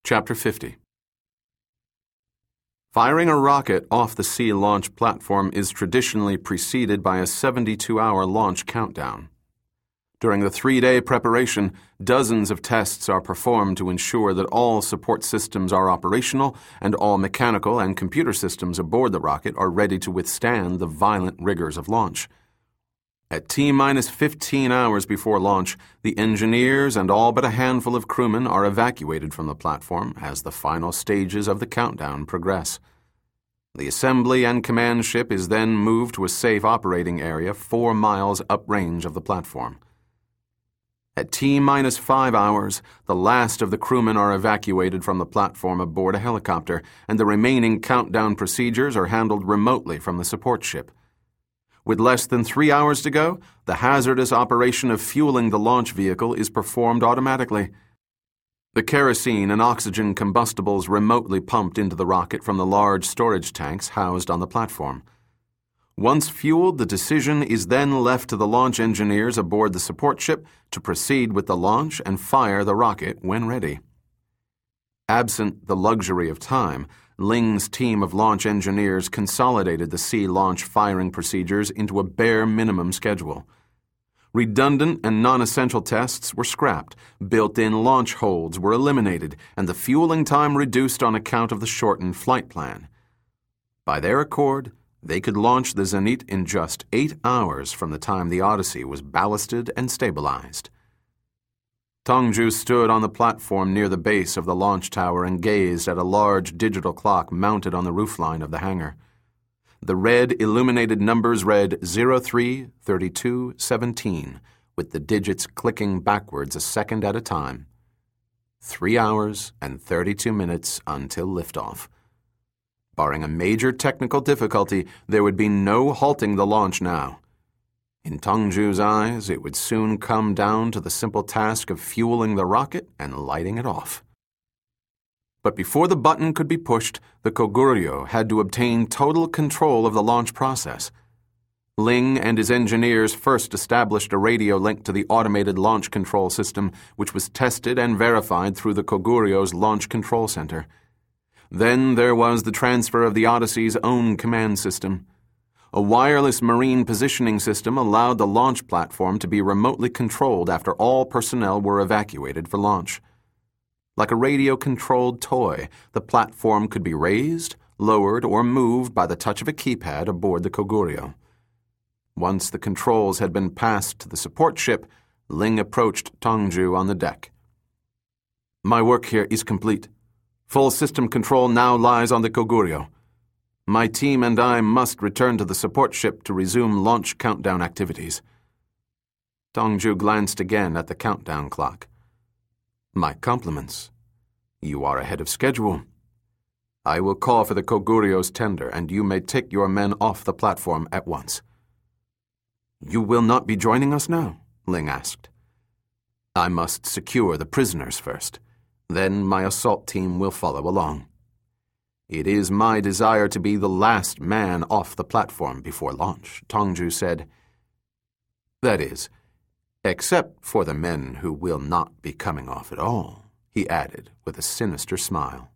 Chapter 50. Firing a rocket off the Sea launch platform is traditionally preceded by a 72-hour launch countdown. During the 3-day preparation, dozens of tests are performed to ensure that all support systems are operational and all mechanical and computer systems aboard the rocket are ready to withstand the violent rigors of launch. At T-minus 15 hours before launch, the engineers and all but a handful of crewmen are evacuated from the platform as the final stages of the countdown progress. The assembly and command ship is then moved to a safe operating area 4 miles uprange of the platform. At T-minus 5 hours, the last of the crewmen are evacuated from the platform aboard a helicopter, and the remaining countdown procedures are handled remotely from the support ship. With less than 3 hours to go, the hazardous operation of fueling the launch vehicle is performed automatically. The kerosene and oxygen combustibles remotely pumped into the rocket from the large storage tanks housed on the platform. Once fueled, the decision is then left to the launch engineers aboard the support ship to proceed with the launch and fire the rocket when ready. Absent the luxury of time, Ling's team of launch engineers consolidated the Sea launch firing procedures into a bare minimum schedule. Redundant and non-essential tests were scrapped, built-in launch holds were eliminated, and the fueling time reduced on account of the shortened flight plan. By their accord, they could launch the Zenit in just 8 hours from the time the Odyssey was ballasted and stabilized. Tongju stood on the platform near the base of the launch tower and gazed at a large digital clock mounted on the roofline of the hangar. The red illuminated numbers read 033217, with the digits clicking backwards a second at a time. 3 hours and 32 minutes until liftoff. Barring a major technical difficulty, there would be no halting the launch now. In Tongju's eyes, it would soon come down to the simple task of fueling the rocket and lighting it off. But before the button could be pushed, the Koguryo had to obtain total control of the launch process. Ling and his engineers first established a radio link to the automated launch control system, which was tested and verified through the Koguryo's launch control center. Then there was the transfer of the Odyssey's own command system. A wireless marine positioning system allowed the launch platform to be remotely controlled after all personnel were evacuated for launch. Like a radio-controlled toy, the platform could be raised, lowered, or moved by the touch of a keypad aboard the Koguryo. Once the controls had been passed to the support ship, Ling approached Tongju on the deck. "My work here is complete. Full system control now lies on the Koguryo. My team and I must return to the support ship to resume launch countdown activities." Tongju glanced again at the countdown clock. "My compliments. You are ahead of schedule. I will call for the Koguryo's tender, and you may take your men off the platform at once." "You will not be joining us now?" Ling asked. "I must secure the prisoners first. Then my assault team will follow along. It is my desire to be the last man off the platform before launch," Tongju said. "That is, except for the men who will not be coming off at all," he added with a sinister smile.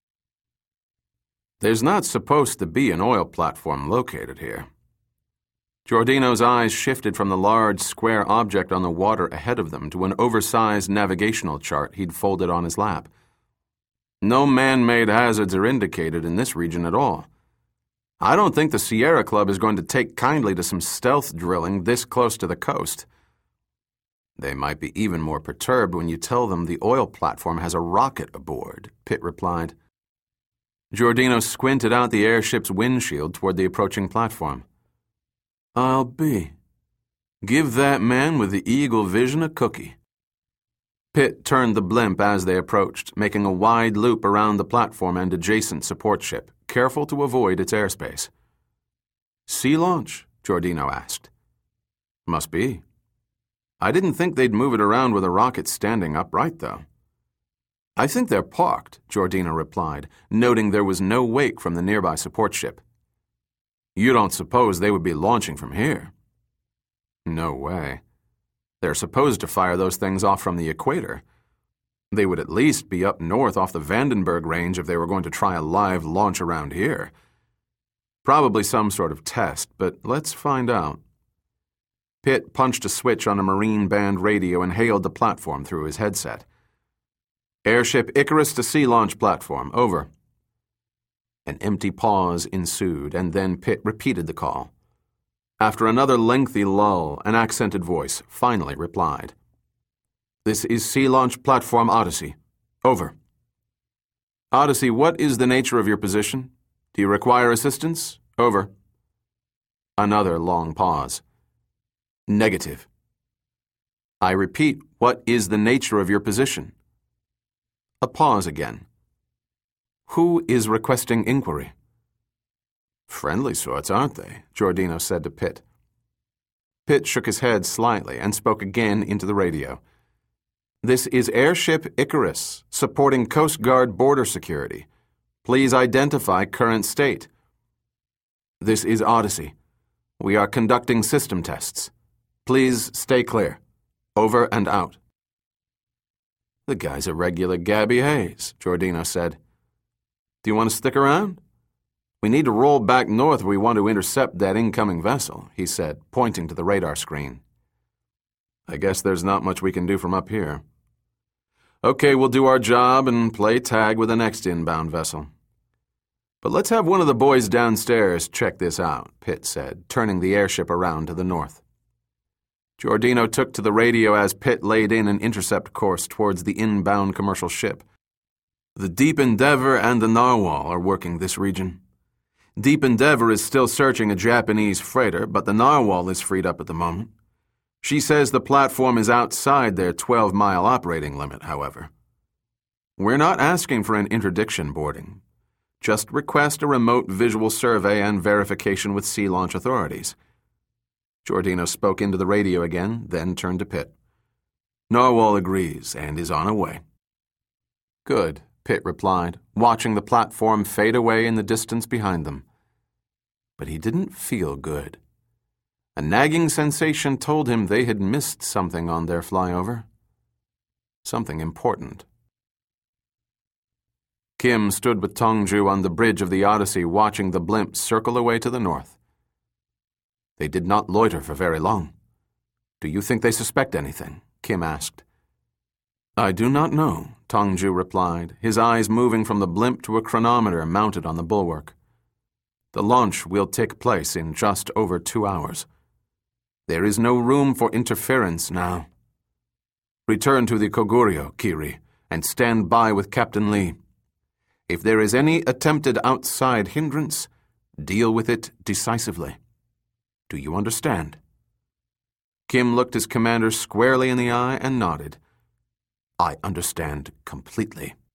"There's not supposed to be an oil platform located here." Giordino's eyes shifted from the large square object on the water ahead of them to an oversized navigational chart he'd folded on his lap. "No man-made hazards are indicated in this region at all. I don't think the Sierra Club is going to take kindly to some stealth drilling this close to the coast." "They might be even more perturbed when you tell them the oil platform has a rocket aboard," Pitt replied. Giordino squinted out the airship's windshield toward the approaching platform. "I'll be. Give that man with the eagle vision a cookie." Pitt turned the blimp as they approached, making a wide loop around the platform and adjacent support ship, careful to avoid its airspace. "Sea launch?" Giordino asked. "Must be. I didn't think they'd move it around with a rocket standing upright, though." "I think they're parked," Giordino replied, noting there was no wake from the nearby support ship. "You don't suppose they would be launching from here?" "No way. They're supposed to fire those things off from the equator. They would at least be up north off the Vandenberg Range if they were going to try a live launch around here. Probably some sort of test, but let's find out. Pitt punched a switch on a Marine band radio and hailed the platform through his headset. Airship Icarus to sea launch platform, over. An empty pause ensued, and then Pitt repeated the call. After another lengthy lull, an accented voice finally replied. This is Sea Launch Platform Odyssey. Over. Odyssey, what is the nature of your position? Do you require assistance? Over. Another long pause. Negative. I repeat, what is the nature of your position? A pause again. Who is requesting inquiry? Friendly sorts, aren't they? Giordino said to Pitt. Pitt shook his head slightly and spoke again into the radio. This is Airship Icarus, supporting Coast Guard border security. Please identify current state. This is Odyssey. We are conducting system tests. Please stay clear. Over and out. The guy's a regular Gabby Hayes, Giordino said. Do you want to stick around? We need to roll back north if we want to intercept that incoming vessel, he said, pointing to the radar screen. I guess there's not much we can do from up here. Okay, we'll do our job and play tag with the next inbound vessel. But let's have one of the boys downstairs check this out, Pitt said, turning the airship around to the north. Giordino took to the radio as Pitt laid in an intercept course towards the inbound commercial ship. The Deep Endeavor and the Narwhal are working this region. Deep Endeavor is still searching a Japanese freighter, but the Narwhal is freed up at the moment. She says the platform is outside their 12-mile operating limit, however. We're not asking for an interdiction boarding. Just request a remote visual survey and verification with sea launch authorities. Giordino spoke into the radio again, then turned to Pitt. Narwhal agrees and is on her way. Good, Pitt replied, watching the platform fade away in the distance behind them. But he didn't feel good. A nagging sensation told him they had missed something on their flyover. Something important. Kim stood with Tongju on the bridge of the Odyssey watching the blimp circle away to the north. They did not loiter for very long. Do you think they suspect anything? Kim asked. I do not know, Tongju replied, his eyes moving from the blimp to a chronometer mounted on the bulwark. The launch will take place in just over 2 hours. There is no room for interference now. Return to the Koguryo, Kiri, and stand by with Captain Lee. If there is any attempted outside hindrance, deal with it decisively. Do you understand? Kim looked his commander squarely in the eye and nodded. I understand completely.